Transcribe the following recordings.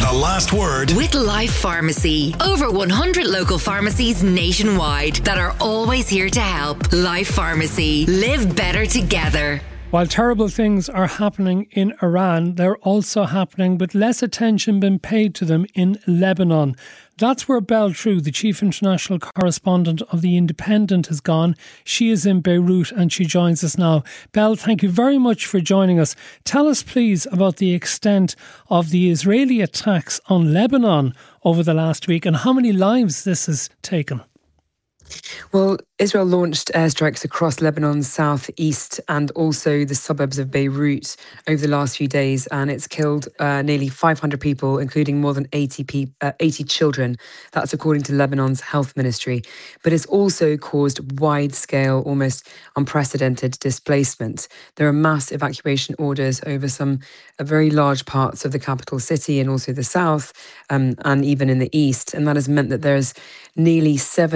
The Last Word with Life Pharmacy. Over 100 local pharmacies nationwide that are always here to help. Life Pharmacy. Live better together. While terrible things are happening in Iran, they're also happening with less attention being paid to them in Lebanon. That's where Belle True, the chief international correspondent of The Independent, has gone. She is in Beirut and she joins us now. Belle, thank you very much for joining us. Tell us, please, about the extent of the Israeli attacks on Lebanon over the last week and how many lives this has taken. Well, Israel launched airstrikes across Lebanon's southeast and also the suburbs of Beirut over the last few days, and it's killed nearly 500 people, including more than 80 children. That's according to Lebanon's health ministry. But it's also caused wide-scale, almost unprecedented displacement. There are mass evacuation orders over some very large parts of the capital city and also the south, and even in the east. And that has meant that there's nearly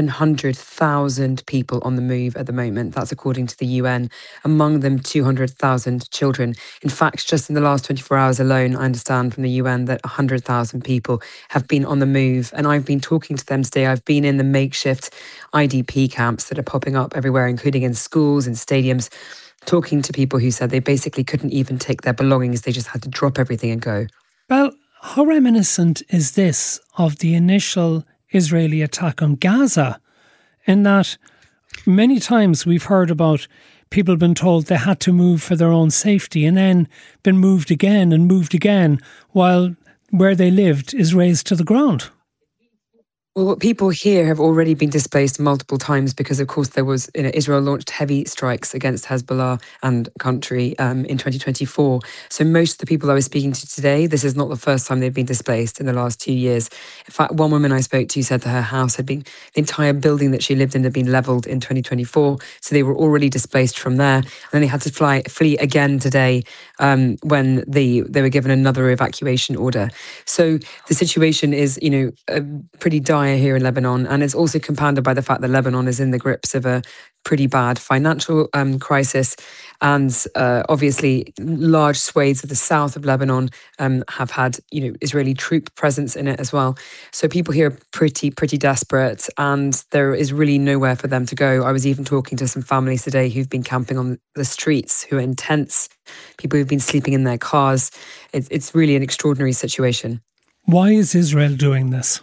700,000 people on the move at the moment. That's according to the UN, among them 200,000 children. In fact, just in the last 24 hours alone, I understand from the UN that 100,000 people have been on the move. And I've been talking to them today. I've been in the makeshift IDP camps that are popping up everywhere, including in schools and stadiums, talking to people who said they basically couldn't even take their belongings. They just had to drop everything and go. Well, how reminiscent is this of the initial Israeli attack on Gaza, in that many times we've heard about people being told they had to move for their own safety and then been moved again while where they lived is razed to the ground. Well, people here have already been displaced multiple times because, of course, there was Israel launched heavy strikes against Hezbollah and country in 2024. So most of the people I was speaking to today, this is not the first time they've been displaced in the last 2 years. In fact, one woman I spoke to said that her house had been, the entire building that she lived in had been levelled in 2024. So they were already displaced from there. And then they had to flee again today when they were given another evacuation order. So the situation is, pretty dire here in Lebanon, and it's also compounded by the fact that Lebanon is in the grips of a pretty bad financial crisis, and obviously large swathes of the south of Lebanon have had Israeli troop presence in it as well. So people here are pretty desperate, and there is really nowhere for them to go. I was even talking to some families today who've been camping on the streets, who are in tents, people who've been sleeping in their cars. It's really an extraordinary situation. Why is Israel doing this?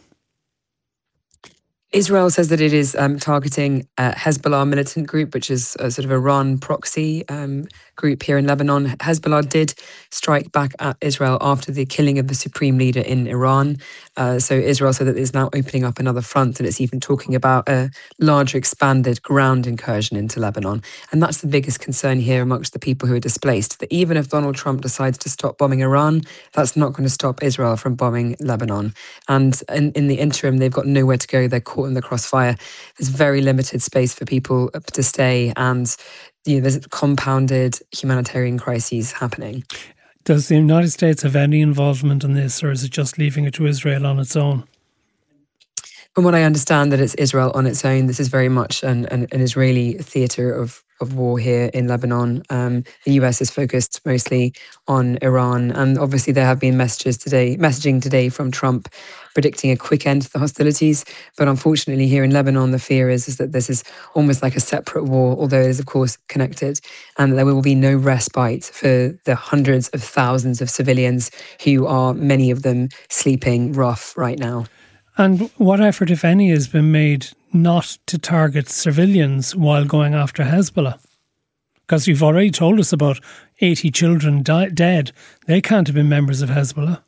Israel says that it is targeting Hezbollah militant group, which is a sort of Iran proxy group here in Lebanon. Hezbollah did strike back at Israel after the killing of the supreme leader in Iran. So Israel said that it's now opening up another front, and it's even talking about a larger expanded ground incursion into Lebanon. And that's the biggest concern here amongst the people who are displaced, that even if Donald Trump decides to stop bombing Iran, that's not going to stop Israel from bombing Lebanon. And in the interim, they've got nowhere to go. They're caught in the crossfire. There's very limited space for people to stay, and there's compounded humanitarian crises happening. Does the United States have any involvement in this, or is it just leaving it to Israel on its own? From what I understand, that it's Israel on its own. This is very much an Israeli theatre of war here in Lebanon. The US is focused mostly on Iran, and obviously there have been messaging today from Trump predicting a quick end to the hostilities. But unfortunately here in Lebanon, the fear is that this is almost like a separate war, although it is of course connected, and there will be no respite for the hundreds of thousands of civilians who are, many of them, sleeping rough right now. And what effort, if any, has been made not to target civilians while going after Hezbollah? Because you've already told us about 80 children dead. They can't have been members of Hezbollah.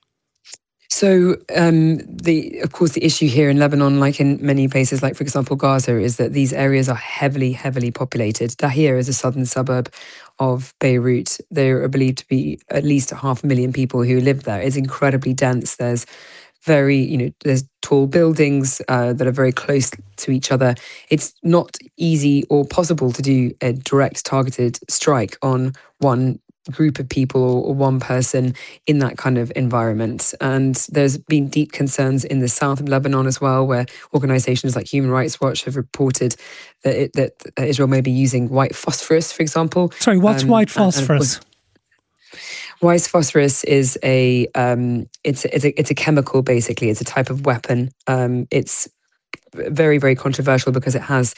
So, of course, the issue here in Lebanon, like in many places, like, for example, Gaza, is that these areas are heavily populated. Dahir is a southern suburb of Beirut. There are believed to be at least 500,000 people who live there. It's incredibly dense. There's there's tall buildings that are very close to each other. It's not easy or possible to do a direct targeted strike on one group of people or one person in that kind of environment. And there's been deep concerns in the south of Lebanon as well, where organisations like Human Rights Watch have reported that Israel may be using white phosphorus, for example. Sorry, what's white phosphorus? Wise phosphorus is it's a chemical, basically. It's a type of weapon. It's very, very controversial because it has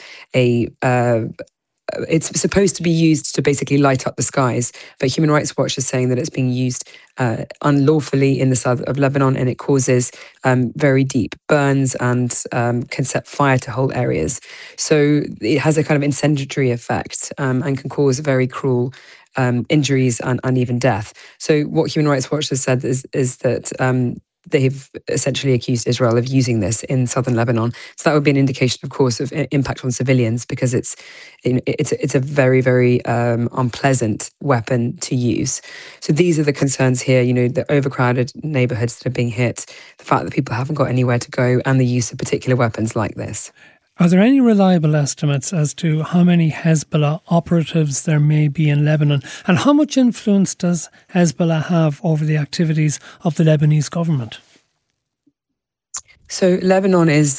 it's supposed to be used to basically light up the skies, but Human Rights Watch is saying that it's being used unlawfully in the south of Lebanon, and it causes very deep burns and can set fire to whole areas. So it has a kind of incendiary effect and can cause very cruel injuries and even death. So what Human Rights Watch has said is that they've essentially accused Israel of using this in southern Lebanon. So that would be an indication, of course, of impact on civilians, because it's a very, very unpleasant weapon to use. So these are the concerns here, the overcrowded neighborhoods that are being hit, the fact that people haven't got anywhere to go, and the use of particular weapons like this. Are there any reliable estimates as to how many Hezbollah operatives there may be in Lebanon? And how much influence does Hezbollah have over the activities of the Lebanese government? So Lebanon is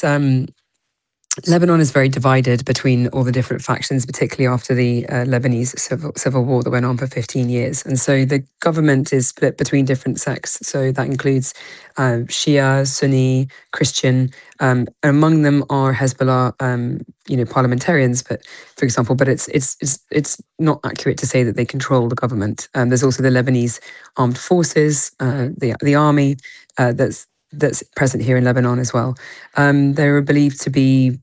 very divided between all the different factions, particularly after the Lebanese civil war that went on for 15 years. And so the government is split between different sects. So that includes Shia, Sunni, Christian. And among them are Hezbollah, parliamentarians. But for example, it's not accurate to say that they control the government. There's also the Lebanese armed forces, the army that's present here in Lebanon as well. There are believed to be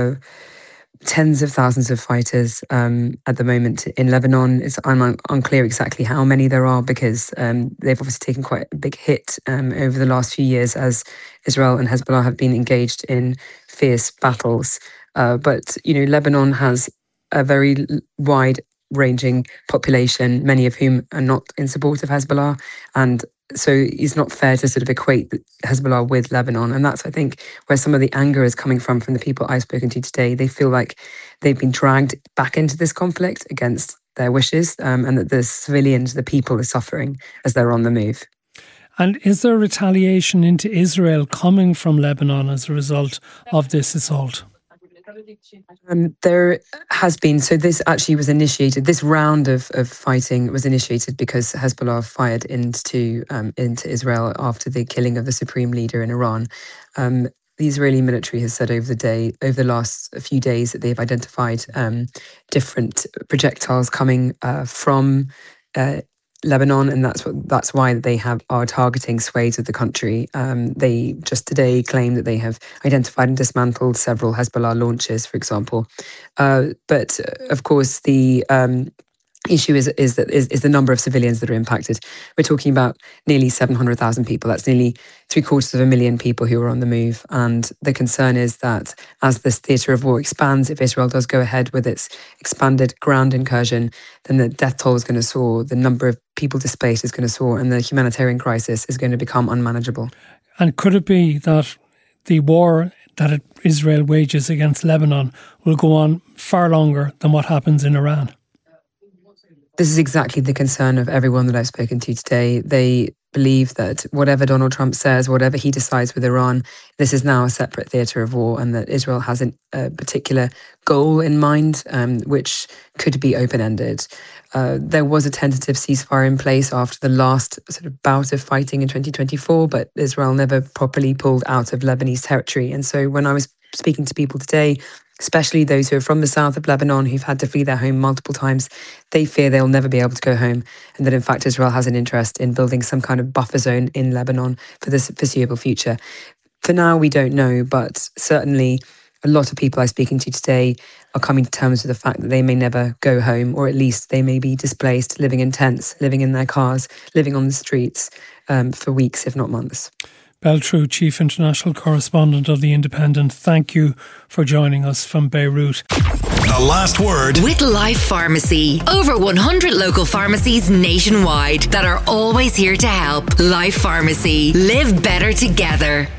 tens of thousands of fighters at the moment in Lebanon. It's unclear exactly how many there are, because they've obviously taken quite a big hit over the last few years as Israel and Hezbollah have been engaged in fierce battles. But Lebanon has a very wide-ranging population, many of whom are not in support of Hezbollah, and so it's not fair to sort of equate Hezbollah with Lebanon. And that's, I think, where some of the anger is coming from the people I've spoken to today. They feel like they've been dragged back into this conflict against their wishes, and that the civilians, the people, are suffering as they're on the move. And is there retaliation into Israel coming from Lebanon as a result of this assault? There has been. So this actually was initiated. This round of fighting was initiated because Hezbollah fired into Israel after the killing of the supreme leader in Iran. The Israeli military has said over the last few days that they've identified different projectiles coming from Lebanon, and that's why they are targeting swathes of the country. They just today claim that they have identified and dismantled several Hezbollah launches, for example. But of course, the issue is the number of civilians that are impacted. We're talking about nearly 700,000 people. That's nearly 750,000 people who are on the move. And the concern is that as this theatre of war expands, if Israel does go ahead with its expanded ground incursion, then the death toll is going to soar, the number of people displaced is going to soar, and the humanitarian crisis is going to become unmanageable. And could it be that the war that Israel wages against Lebanon will go on far longer than what happens in Iran? This is exactly the concern of everyone that I've spoken to today. They believe that whatever Donald Trump says, whatever he decides with Iran, this is now a separate theatre of war, and that Israel has a particular goal in mind, which could be open-ended. There was a tentative ceasefire in place after the last sort of bout of fighting in 2024, but Israel never properly pulled out of Lebanese territory. And so when I was speaking to people today, especially those who are from the south of Lebanon, who've had to flee their home multiple times, they fear they'll never be able to go home, and that in fact Israel has an interest in building some kind of buffer zone in Lebanon for the foreseeable future. For now, we don't know, but certainly a lot of people I'm speaking to today are coming to terms with the fact that they may never go home, or at least they may be displaced, living in tents, living in their cars, living on the streets for weeks, if not months. Bel Trew, Chief International Correspondent of The Independent, thank you for joining us from Beirut. The last word with Life Pharmacy. Over 100 local pharmacies nationwide that are always here to help. Life Pharmacy. Live better together.